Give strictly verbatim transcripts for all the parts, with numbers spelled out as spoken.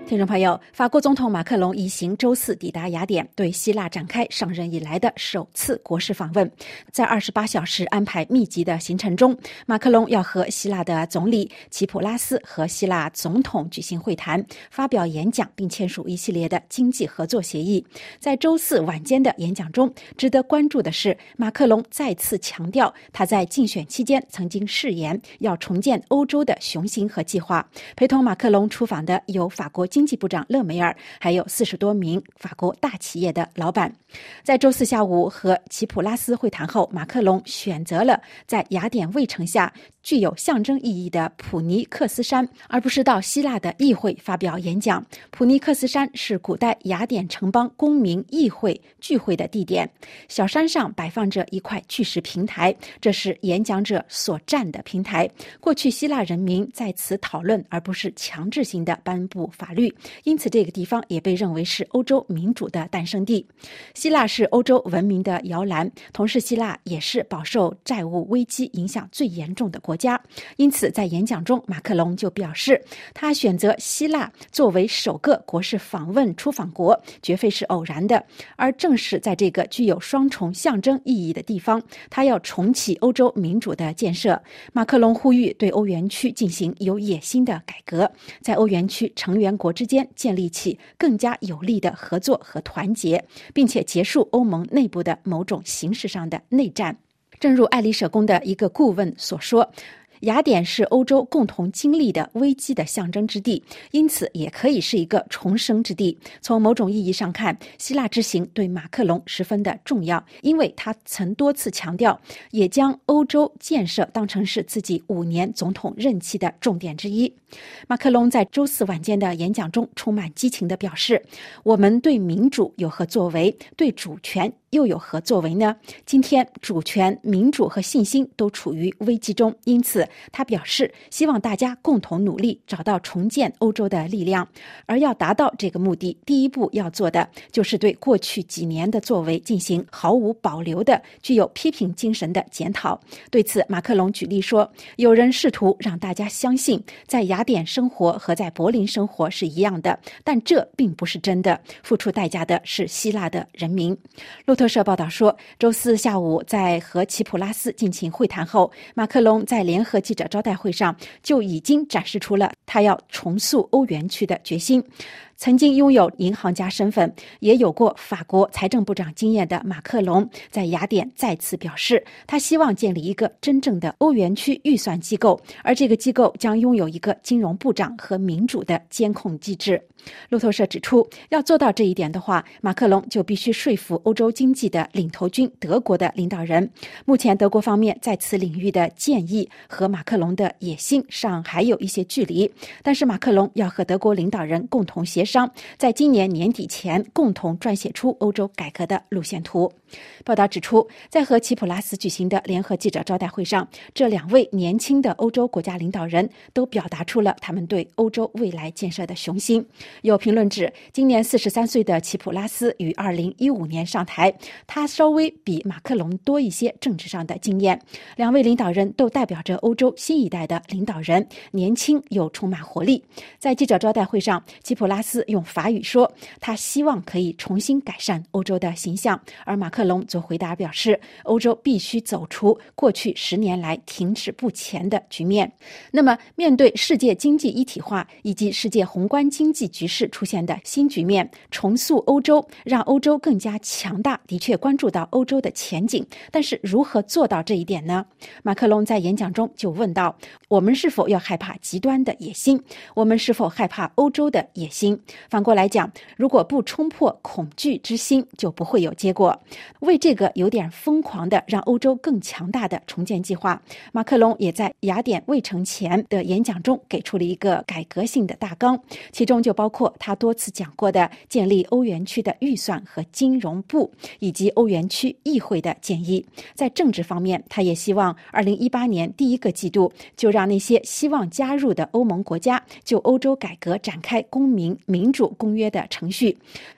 听众朋友，法国总统马克龙一行周四抵达雅典，对希腊展开上任以来的首次国事访问。在二十八小时安排密集的行程中，马克龙要和希腊的总理齐普拉斯和希腊总统举行会谈，发表演讲，并签署一系列的经济合作协议。在周四晚间的演讲中，值得关注的是，马克龙再次强调他在竞选期间曾经誓言要重建欧洲的雄心和计划。陪同马克龙出访的有法国经济部长勒梅尔，还有四十多名法国大企业的老板。在周四下午和齐普拉斯会谈后，马克龙选择了在雅典卫城下具有象征意义的普尼克斯山，而不是到希腊的议会发表演讲。普尼克斯山是古代雅典城邦公民议会聚会的地点，小山上摆放着一块巨石平台，这是演讲者所站的平台。过去希腊人民在此讨论，而不是强制性的颁布法律，因此这个地方也被认为是欧洲民主的诞生地。希腊是欧洲文明的摇篮，同时希腊也是饱受债务危机影响最严重的国家。因此在演讲中，马克龙就表示，他选择希腊作为首个国事访问出访国绝非是偶然的，而正是在这个具有双重象征意义的地方，他要重启欧洲民主的建设。马克龙呼吁对欧元区进行有野心的改革，在欧元区成员国之间建立起更加有力的合作和团结，并且结束欧盟内部的某种形式上的内战。正如爱丽舍宫的一个顾问所说，雅典是欧洲共同经历的危机的象征之地，因此也可以是一个重生之地。从某种意义上看，希腊之行对马克龙十分的重要，因为他曾多次强调，也将欧洲建设当成是自己五年总统任期的重点之一。马克龙在周四晚间的演讲中充满激情地表示，我们对民主有何作为，对主权又有何作为呢？今天主权、民主和信心都处于危机中，因此他表示希望大家共同努力，找到重建欧洲的力量。而要达到这个目的，第一步要做的就是对过去几年的作为进行毫无保留的、具有批评精神的检讨。对此，马克龙举例说，有人试图让大家相信在雅典生活和在柏林生活是一样的，但这并不是真的，付出代价的是希腊的人民。路透社报道说，周四下午在和齐普拉斯进行会谈后，马克龙在联合记者招待会上就已经展示出了他要重塑欧元区的决心。曾经拥有银行家身份，也有过法国财政部长经验的马克龙在雅典再次表示，他希望建立一个真正的欧元区预算机构，而这个机构将拥有一个金融部长和民主的监控机制。路透社指出，要做到这一点的话，马克龙就必须说服欧洲经济的领头军德国的领导人。目前德国方面在此领域的建议和马克龙的野心上还有一些距离，但是马克龙要和德国领导人共同协商，在今年年底前共同撰写出欧洲改革的路线图。报道指出，在和齐普拉斯举行的联合记者招待会上，这两位年轻的欧洲国家领导人都表达出了他们对欧洲未来建设的雄心。有评论指，今年四十三岁的齐普拉斯于二零一五年上台，他稍微比马克龙多一些政治上的经验。两位领导人都代表着欧洲新一代的领导人，年轻又充满活力。在记者招待会上，齐普拉斯用法语说，他希望可以重新改善欧洲的形象，而马克龙则回答表示，欧洲必须走出过去十年来停滞不前的局面。那么，面对世界经济一体化以及世界宏观经济局势出现的新局面，重塑欧洲，让欧洲更加强大，的确关注到欧洲的前景，但是如何做到这一点呢？马克龙在演讲中就问到，我们是否要害怕极端的野心？我们是否害怕欧洲的野心？反过来讲，如果不冲破恐惧之心，就不会有结果。为这个有点疯狂的让欧洲更强大的重建计划，马克龙也在雅典卫城前的演讲中给出了一个改革性的大纲，其中就包括他多次讲过的建立欧元区的预算和金融部，以及欧元区议会的建议。在政治方面，他也希望二零一八年第一个季度就让那些希望加入的欧盟国家就欧洲改革展开公民民主公约的程序。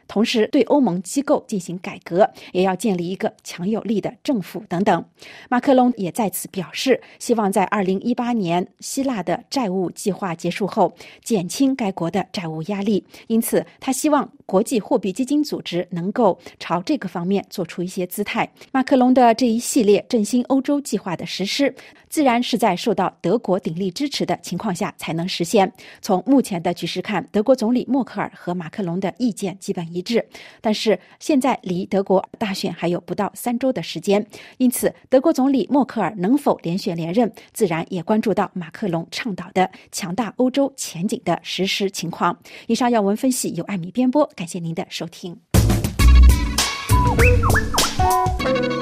同时对欧盟机构进行改革，也要建立一个强有力的政府等等。马克龙也在此表示，希望在二零一八年希腊的债务计划结束后减轻该国的债务压力，因此他希望国际货币基金组织能够朝这个方面做出一些姿态。马克龙的这一系列振兴欧洲计划的实施，自然是在受到德国鼎力支持的情况下才能实现。从目前的局势看，德国总理默克尔和马克龙的意见基本一致，但是现在离德国大选还有不到三周的时间，因此德国总理默克尔能否连选连任，自然也关注到马克龙倡导的强大欧洲前景的实施情况。以上要闻分析由艾米编播，感谢您的收听。